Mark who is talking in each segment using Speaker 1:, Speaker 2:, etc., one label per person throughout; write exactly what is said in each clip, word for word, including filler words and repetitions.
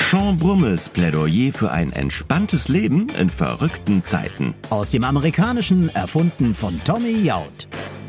Speaker 1: Sean Brummels Plädoyer für ein entspanntes Leben in verrückten Zeiten.
Speaker 2: Aus dem Amerikanischen, erfunden von Tommy Jaud.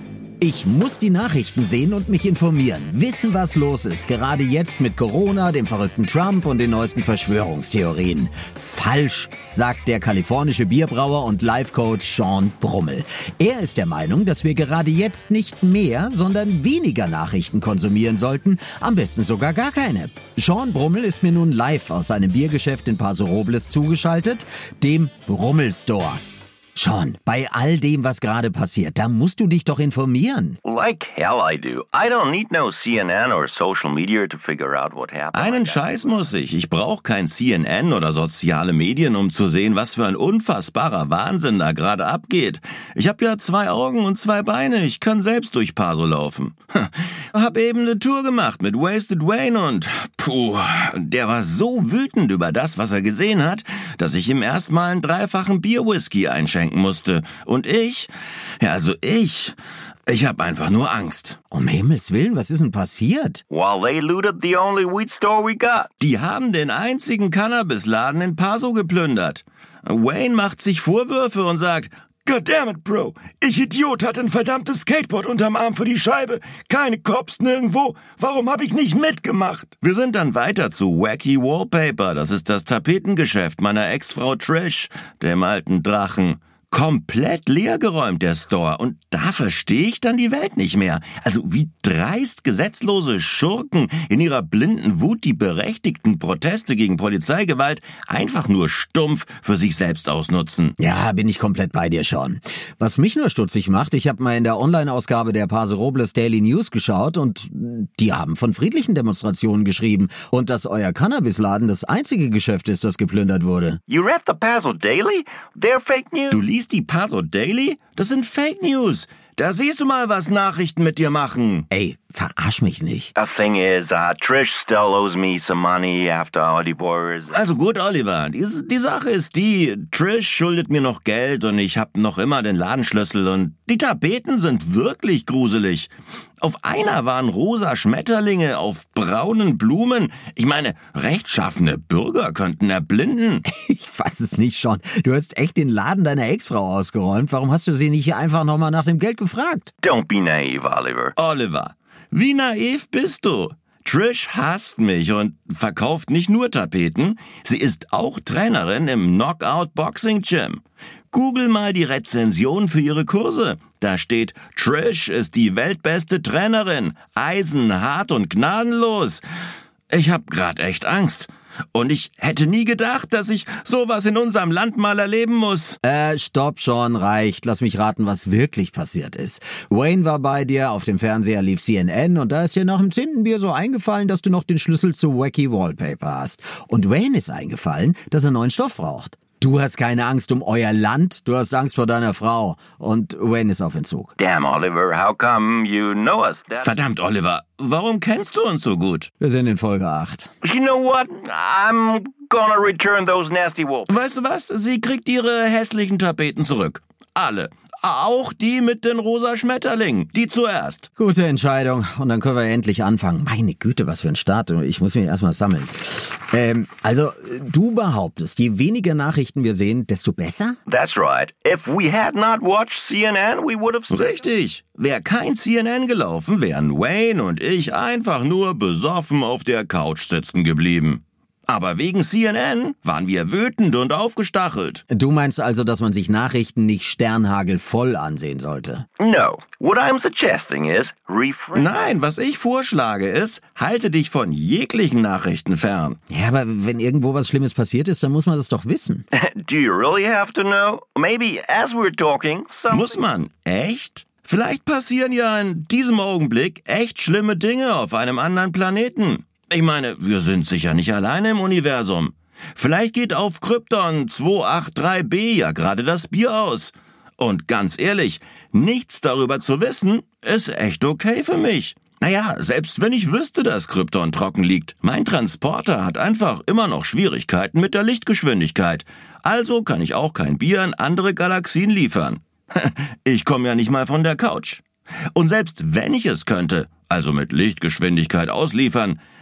Speaker 2: Ich muss die Nachrichten sehen und mich informieren, wissen, was los ist, gerade jetzt mit Corona, dem verrückten Trump und den neuesten Verschwörungstheorien. Falsch, sagt der kalifornische Bierbrauer und Life-Coach Sean Brummel. Er ist der Meinung, dass wir gerade jetzt nicht mehr, sondern weniger Nachrichten konsumieren sollten, am besten sogar gar keine. Sean Brummel ist mir nun live aus seinem Biergeschäft in Paso Robles zugeschaltet, dem Brummel Store. Sean, bei all dem, was gerade passiert, da musst du dich doch informieren.
Speaker 3: Like hell I do. I don't need no C N N or social media to figure out what happened.
Speaker 1: Einen Scheiß muss ich. Ich brauche kein C N N oder soziale Medien, um zu sehen, was für ein unfassbarer Wahnsinn da gerade abgeht. Ich habe ja zwei Augen und zwei Beine. Ich kann selbst durch Paso laufen. Hab eben eine Tour gemacht mit Wasted Wayne und puh, der war so wütend über das, was er gesehen hat, dass ich ihm erstmal einen dreifachen Bierwhisky einschenken musste. Und ich, ja also ich, ich hab einfach nur Angst.
Speaker 2: Um Himmels Willen, was ist denn passiert?
Speaker 3: While they looted the only weed store we got.
Speaker 1: Die haben den einzigen Cannabisladen in Paso geplündert. Wayne macht sich Vorwürfe und sagt, Goddammit, Bro, ich Idiot hatte ein verdammtes Skateboard unterm Arm für die Scheibe. Keine Cops nirgendwo. Warum hab ich nicht mitgemacht? Wir sind dann weiter zu Wacky Wallpaper. Das ist das Tapetengeschäft meiner Ex-Frau Trish, dem alten Drachen. Komplett leergeräumt, der Store. Und da verstehe ich dann die Welt nicht mehr. Also wie dreist gesetzlose Schurken in ihrer blinden Wut die berechtigten Proteste gegen Polizeigewalt einfach nur stumpf für sich selbst ausnutzen.
Speaker 2: Ja, bin ich komplett bei dir, Sean. Was mich nur stutzig macht, ich habe mal in der Online-Ausgabe der Paso Robles Daily News geschaut und die haben von friedlichen Demonstrationen geschrieben und dass euer Cannabisladen das einzige Geschäft ist, das geplündert wurde.
Speaker 3: You read the Paso Daily? They're fake news.
Speaker 1: Du liest die Paso Daily? Das sind Fake News. Da siehst du mal, was Nachrichten mit dir machen.
Speaker 2: Ey, verarsch mich nicht.
Speaker 3: The thing is, uh, Trish still owes me some money after our divorce.
Speaker 1: Also gut, Oliver, die, die Sache ist die, Trish schuldet mir noch Geld und ich hab noch immer den Ladenschlüssel und die Tapeten sind wirklich gruselig. Auf einer waren rosa Schmetterlinge auf braunen Blumen. Ich meine, rechtschaffene Bürger könnten erblinden.
Speaker 2: Ich fass es nicht, Sean. Du hast echt den Laden deiner Ex-Frau ausgeräumt. Warum hast du sie nicht einfach nochmal nach dem Geld gefragt?
Speaker 3: Don't be naive, Oliver.
Speaker 1: Oliver, wie naiv bist du? Trish hasst mich und verkauft nicht nur Tapeten, sie ist auch Trainerin im Knockout Boxing Gym. Google mal die Rezension für ihre Kurse. Da steht, Trish ist die weltbeste Trainerin, eisenhart und gnadenlos. Ich hab grad echt Angst. Und ich hätte nie gedacht, dass ich sowas in unserem Land mal erleben muss.
Speaker 2: Äh, stopp schon, reicht. Lass mich raten, was wirklich passiert ist. Wayne war bei dir, auf dem Fernseher lief C N N und da ist dir nach dem zehnten Bier so eingefallen, dass du noch den Schlüssel zu Wacky Wallpaper hast. Und Wayne ist eingefallen, dass er neuen Stoff braucht. Du hast keine Angst um euer Land, du hast Angst vor deiner Frau. Und Wayne ist auf Entzug.
Speaker 3: Damn, Oliver, how come you know us? That...
Speaker 1: Verdammt, Oliver, warum kennst du uns so gut?
Speaker 2: Wir sind in Folge acht.
Speaker 3: You know what? I'm gonna return those nasty wolves.
Speaker 1: Weißt du was? Sie kriegt ihre hässlichen Tapeten zurück. Alle. Auch die mit den rosa Schmetterlingen. Die zuerst.
Speaker 2: Gute Entscheidung. Und dann können wir endlich anfangen. Meine Güte, was für ein Start. Ich muss mich erstmal sammeln. Ähm, also, du behauptest, je weniger Nachrichten wir sehen, desto besser?
Speaker 3: That's right. If we had not watched C N N, we would have...
Speaker 1: Richtig. Wäre kein C N N gelaufen, wären Wayne und ich einfach nur besoffen auf der Couch sitzen geblieben. Aber wegen C N N waren wir wütend und aufgestachelt.
Speaker 2: Du meinst also, dass man sich Nachrichten nicht sternhagelvoll ansehen sollte?
Speaker 3: No. What I'm suggesting is refrain.
Speaker 1: Nein, was ich vorschlage ist, halte dich von jeglichen Nachrichten fern.
Speaker 2: Ja, aber wenn irgendwo was Schlimmes passiert ist, dann muss man das doch wissen.
Speaker 3: Do you really have to know? Maybe as we're talking, something...
Speaker 1: Muss man? Echt? Vielleicht passieren ja in diesem Augenblick echt schlimme Dinge auf einem anderen Planeten. Ich meine, wir sind sicher nicht alleine im Universum. Vielleicht geht auf Krypton zwei acht drei b ja gerade das Bier aus. Und ganz ehrlich, nichts darüber zu wissen, ist echt okay für mich. Naja, selbst wenn ich wüsste, dass Krypton trocken liegt, mein Transporter hat einfach immer noch Schwierigkeiten mit der Lichtgeschwindigkeit. Also kann ich auch kein Bier in andere Galaxien liefern. Ich komme ja nicht mal von der Couch. Und selbst wenn ich es könnte, also mit Lichtgeschwindigkeit ausliefern,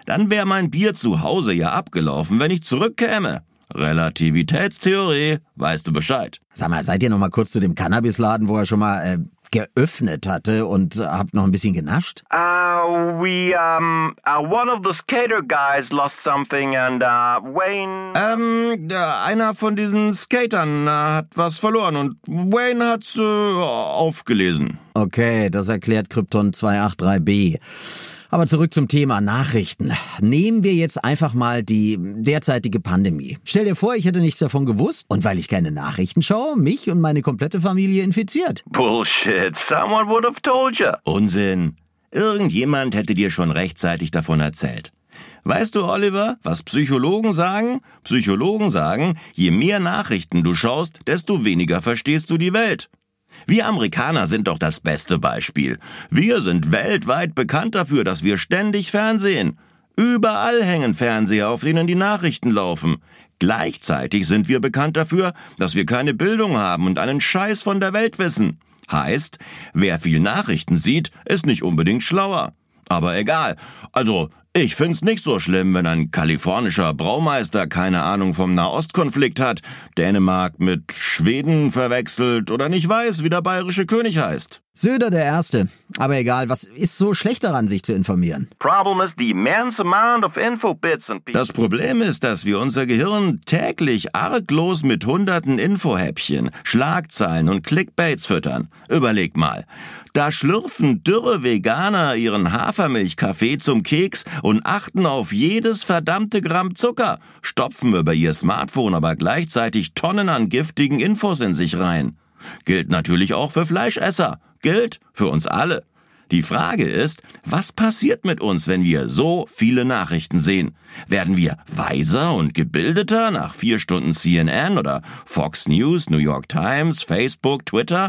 Speaker 1: dann wäre mein Bier zu Hause ja abgelaufen, wenn ich zurückkäme. Relativitätstheorie, weißt du Bescheid.
Speaker 2: Sag mal, seid ihr noch mal kurz zu dem Cannabisladen, wo er schon mal äh, geöffnet hatte und äh, habt noch ein bisschen genascht?
Speaker 3: Uh, we, um, uh, one of the skater guys lost something and, uh, Wayne...
Speaker 1: Ähm, ja, einer von diesen Skatern äh, hat was verloren und Wayne hat's äh, aufgelesen.
Speaker 2: Okay, das erklärt Krypton zwei acht drei b. Aber zurück zum Thema Nachrichten. Nehmen wir jetzt einfach mal die derzeitige Pandemie. Stell dir vor, ich hätte nichts davon gewusst und weil ich keine Nachrichten schaue, mich und meine komplette Familie infiziert.
Speaker 3: Bullshit, someone would have told you.
Speaker 1: Unsinn. Irgendjemand hätte dir schon rechtzeitig davon erzählt. Weißt du, Oliver, was Psychologen sagen? Psychologen sagen, je mehr Nachrichten du schaust, desto weniger verstehst du die Welt. Wir Amerikaner sind doch das beste Beispiel. Wir sind weltweit bekannt dafür, dass wir ständig Fernsehen. Überall hängen Fernseher, auf denen die Nachrichten laufen. Gleichzeitig sind wir bekannt dafür, dass wir keine Bildung haben und einen Scheiß von der Welt wissen. Heißt, wer viel Nachrichten sieht, ist nicht unbedingt schlauer. Aber egal. Also, ich find's nicht so schlimm, wenn ein kalifornischer Braumeister keine Ahnung vom Nahostkonflikt hat, Dänemark mit Schweden verwechselt oder nicht weiß, wie der bayerische König heißt.
Speaker 2: Söder der Erste. Aber egal, was ist so schlecht daran, sich zu informieren?
Speaker 3: Problem is the immense amount of info bits and pieces.
Speaker 1: Das Problem ist, dass wir unser Gehirn täglich arglos mit hunderten Infohäppchen, Schlagzeilen und Clickbaits füttern. Überleg mal. Da schlürfen dürre Veganer ihren Hafermilchkaffee zum Keks und achten auf jedes verdammte Gramm Zucker, stopfen über ihr Smartphone aber gleichzeitig Tonnen an giftigen Infos in sich rein. Gilt natürlich auch für Fleischesser. Gilt für uns alle. Die Frage ist, was passiert mit uns, wenn wir so viele Nachrichten sehen? Werden wir weiser und gebildeter nach vier Stunden C N N oder Fox News, New York Times, Facebook, Twitter?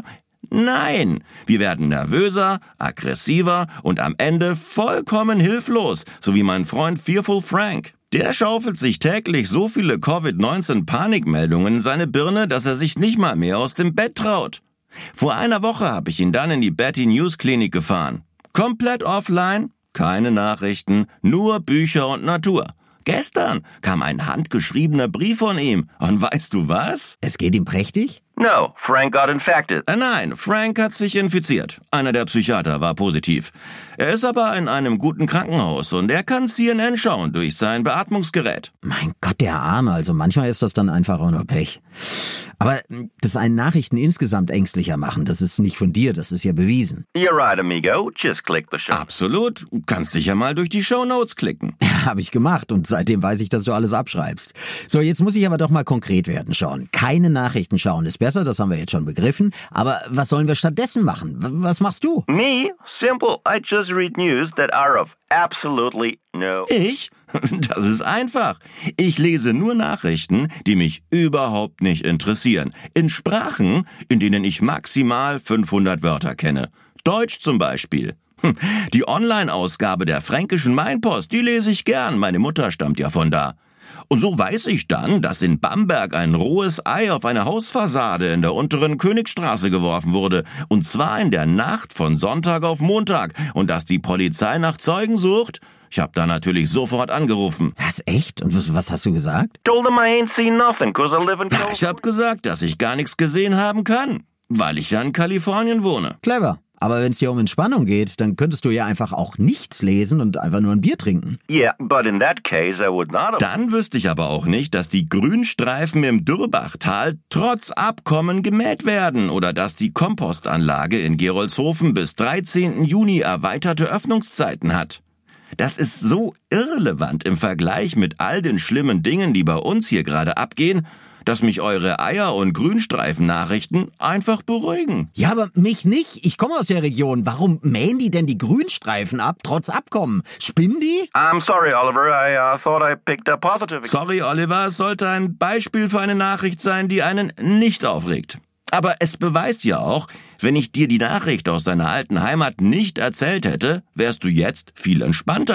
Speaker 1: Nein, wir werden nervöser, aggressiver und am Ende vollkommen hilflos, so wie mein Freund Fearful Frank. Der schaufelt sich täglich so viele Covid neunzehn Panikmeldungen in seine Birne, dass er sich nicht mal mehr aus dem Bett traut. Vor einer Woche habe ich ihn dann in die Betty News Klinik gefahren. Komplett offline, keine Nachrichten, nur Bücher und Natur. Gestern kam ein handgeschriebener Brief von ihm. Und weißt du was?
Speaker 2: Es geht ihm prächtig?
Speaker 3: No, Frank got infected.
Speaker 1: Äh, nein, Frank hat sich infiziert. Einer der Psychiater war positiv. Er ist aber in einem guten Krankenhaus und er kann C N N schauen durch sein Beatmungsgerät.
Speaker 2: Mein Gott, der Arme. Also manchmal ist das dann einfach auch nur Pech. Aber dass einen Nachrichten insgesamt ängstlicher machen, das ist nicht von dir, das ist ja bewiesen.
Speaker 3: You're right, amigo. Just click the show.
Speaker 1: Absolut. Du kannst dich ja mal durch die Shownotes klicken.
Speaker 2: Ja, habe ich gemacht und seitdem weiß ich, dass du alles abschreibst. So, jetzt muss ich aber doch mal konkret werden, Sean. Keine Nachrichten schauen ist besser, das haben wir jetzt schon begriffen. Aber was sollen wir stattdessen machen? Was machst du?
Speaker 3: Me? Simple. I just read news that are of absolutely no...
Speaker 1: Ich? Das ist einfach. Ich lese nur Nachrichten, die mich überhaupt nicht interessieren. In Sprachen, in denen ich maximal fünfhundert Wörter kenne. Deutsch zum Beispiel. Die Online-Ausgabe der Fränkischen Mainpost, die lese ich gern. Meine Mutter stammt ja von da. Und so weiß ich dann, dass in Bamberg ein rohes Ei auf eine Hausfassade in der unteren Königstraße geworfen wurde. Und zwar in der Nacht von Sonntag auf Montag. Und dass die Polizei nach Zeugen sucht. Ich habe da natürlich sofort angerufen.
Speaker 2: Was, echt? Und was, was hast du gesagt?
Speaker 3: Told him I ain't seen nothing, cause I live in
Speaker 1: Ja, ich habe gesagt, dass ich gar nichts gesehen haben kann. Weil ich ja in Kalifornien wohne.
Speaker 2: Clever. Aber wenn es hier um Entspannung geht, dann könntest du ja einfach auch nichts lesen und einfach nur ein Bier trinken.
Speaker 3: Yeah, but in that case I would not have...
Speaker 1: Dann wüsste ich aber auch nicht, dass die Grünstreifen im Dürrbachtal trotz Abkommen gemäht werden oder dass die Kompostanlage in Gerolzhofen bis dreizehnten Juni erweiterte Öffnungszeiten hat. Das ist so irrelevant im Vergleich mit all den schlimmen Dingen, die bei uns hier gerade abgehen, dass mich eure Eier- und Grünstreifen-Nachrichten einfach beruhigen.
Speaker 2: Ja, aber mich nicht. Ich komme aus der Region. Warum mähen die denn die Grünstreifen ab, trotz Abkommen? Spinnen die?
Speaker 3: I'm sorry, Oliver. I uh, thought I picked a positive...
Speaker 1: Sorry, Oliver, es sollte ein Beispiel für eine Nachricht sein, die einen nicht aufregt. Aber es beweist ja auch, wenn ich dir die Nachricht aus deiner alten Heimat nicht erzählt hätte, wärst du jetzt viel entspannter.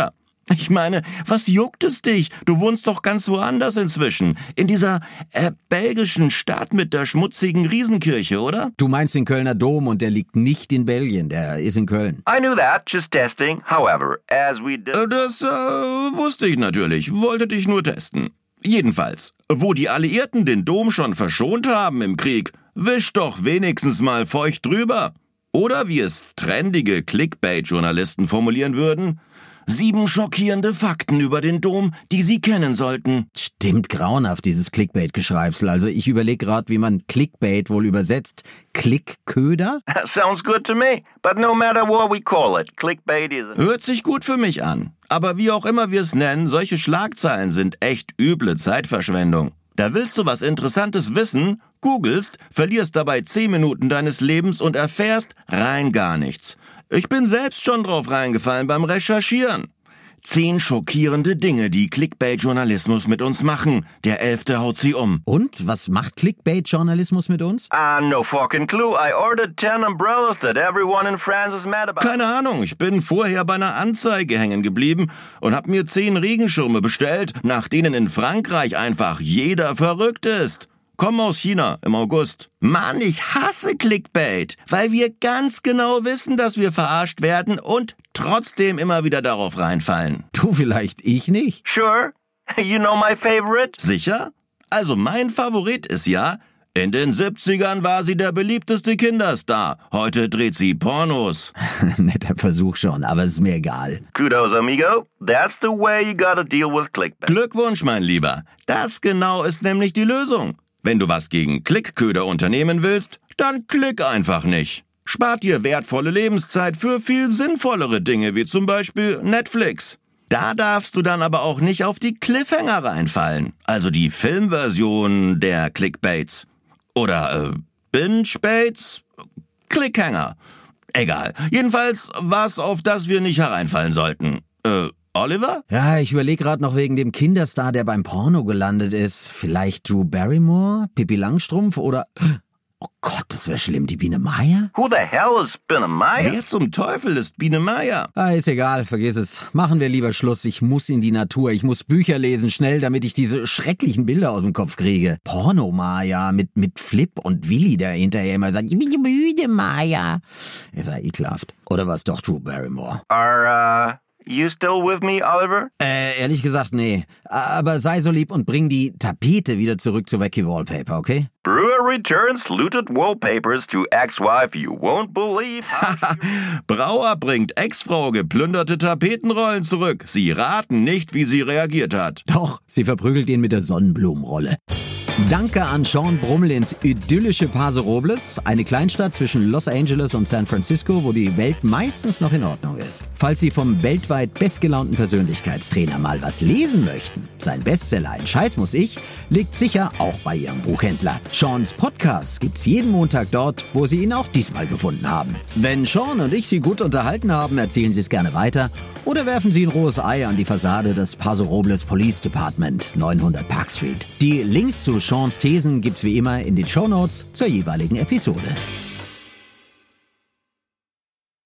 Speaker 1: Ich meine, was juckt es dich? Du wohnst doch ganz woanders inzwischen. In dieser äh, belgischen Stadt mit der schmutzigen Riesenkirche, oder?
Speaker 2: Du meinst den Kölner Dom und der liegt nicht in Belgien, der ist in Köln.
Speaker 3: I knew that, just testing. However, as we did...
Speaker 1: Äh, Das äh, wusste ich natürlich, wollte dich nur testen. Jedenfalls, wo die Alliierten den Dom schon verschont haben im Krieg, wisch doch wenigstens mal feucht drüber. Oder wie es trendige Clickbait-Journalisten formulieren würden: Sieben schockierende Fakten über den Dom, die Sie kennen sollten.
Speaker 2: Stimmt grauenhaft, dieses Clickbait-Geschreibsel. Also ich überlege gerade, wie man Clickbait wohl übersetzt. Klickköder?
Speaker 3: Sounds good to me. But no matter what we call it, clickbait is...
Speaker 1: Hört sich gut für mich an. Aber wie auch immer wir es nennen, solche Schlagzeilen sind echt üble Zeitverschwendung. Da willst du was Interessantes wissen, googelst, verlierst dabei zehn Minuten deines Lebens und erfährst rein gar nichts. Ich bin selbst schon drauf reingefallen beim Recherchieren. Zehn schockierende Dinge, die Clickbait-Journalismus mit uns machen. Der Elfte haut sie um.
Speaker 2: Und was macht Clickbait-Journalismus mit uns?
Speaker 3: Ah, no fucking clue. I ordered ten umbrellas that everyone in France is mad about.
Speaker 1: Keine Ahnung, ich bin vorher bei einer Anzeige hängen geblieben und hab mir zehn Regenschirme bestellt, nach denen in Frankreich einfach jeder verrückt ist. Komm aus China im August. Mann, ich hasse Clickbait, weil wir ganz genau wissen, dass wir verarscht werden und trotzdem immer wieder darauf reinfallen.
Speaker 2: Du vielleicht, ich nicht.
Speaker 3: Sure. You know my favorite?
Speaker 1: Sicher? Also mein Favorit ist ja: In den siebzigern war sie der beliebteste Kinderstar. Heute dreht sie Pornos.
Speaker 2: Netter Versuch schon, aber ist mir egal.
Speaker 3: Kudos, amigo. That's the way you gotta deal with clickbait.
Speaker 1: Glückwunsch, mein Lieber. Das genau ist nämlich die Lösung. Wenn du was gegen Klickköder unternehmen willst, dann klick einfach nicht. Spart dir wertvolle Lebenszeit für viel sinnvollere Dinge, wie zum Beispiel Netflix. Da darfst du dann aber auch nicht auf die Cliffhanger reinfallen, also die Filmversion der Clickbaits. Oder äh, Binge-Baits? Clickhanger. Egal. Jedenfalls was, auf das wir nicht hereinfallen sollten. Äh, Oliver?
Speaker 2: Ja, ich überlege gerade noch wegen dem Kinderstar, der beim Porno gelandet ist. Vielleicht Drew Barrymore, Pippi Langstrumpf oder... Oh Gott, das wäre schlimm, die Biene Meier?
Speaker 3: Who the hell is Biene Meier?
Speaker 1: Wer zum Teufel ist Biene Meier?
Speaker 2: Ah, ist egal, vergiss es. Machen wir lieber Schluss. Ich muss in die Natur. Ich muss Bücher lesen, schnell, damit ich diese schrecklichen Bilder aus dem Kopf kriege. Porno Maya mit, mit Flip und Willi, der hinterher immer sagt, ich bin müde, Maya. Ist ja ekelhaft. Oder war es doch Drew Barrymore?
Speaker 3: Are, uh... You still with me, Oliver?
Speaker 2: Äh, ehrlich gesagt, nee. Aber sei so lieb und bring die Tapete wieder zurück zu Wacky Wallpaper, okay?
Speaker 3: Brewer returns looted wallpapers to ex-wife you won't believe.
Speaker 1: Brauer bringt Ex-Frau geplünderte Tapetenrollen zurück. Sie raten nicht, wie sie reagiert hat.
Speaker 2: Doch, sie verprügelt ihn mit der Sonnenblumenrolle. Danke an Sean Brummel ins idyllische Paso Robles, eine Kleinstadt zwischen Los Angeles und San Francisco, wo die Welt meistens noch in Ordnung ist. Falls Sie vom weltweit bestgelaunten Persönlichkeitstrainer mal was lesen möchten, sein Bestseller Ein Scheiß muss ich, liegt sicher auch bei Ihrem Buchhändler. Seans Podcast gibt's jeden Montag dort, wo Sie ihn auch diesmal gefunden haben. Wenn Sean und ich Sie gut unterhalten haben, erzählen Sie es gerne weiter oder werfen Sie ein rohes Ei an die Fassade des Paso Robles Police Department, neunhundert Park Street. Die Links zu Seans Thesen gibt's wie immer in den Shownotes zur jeweiligen Episode.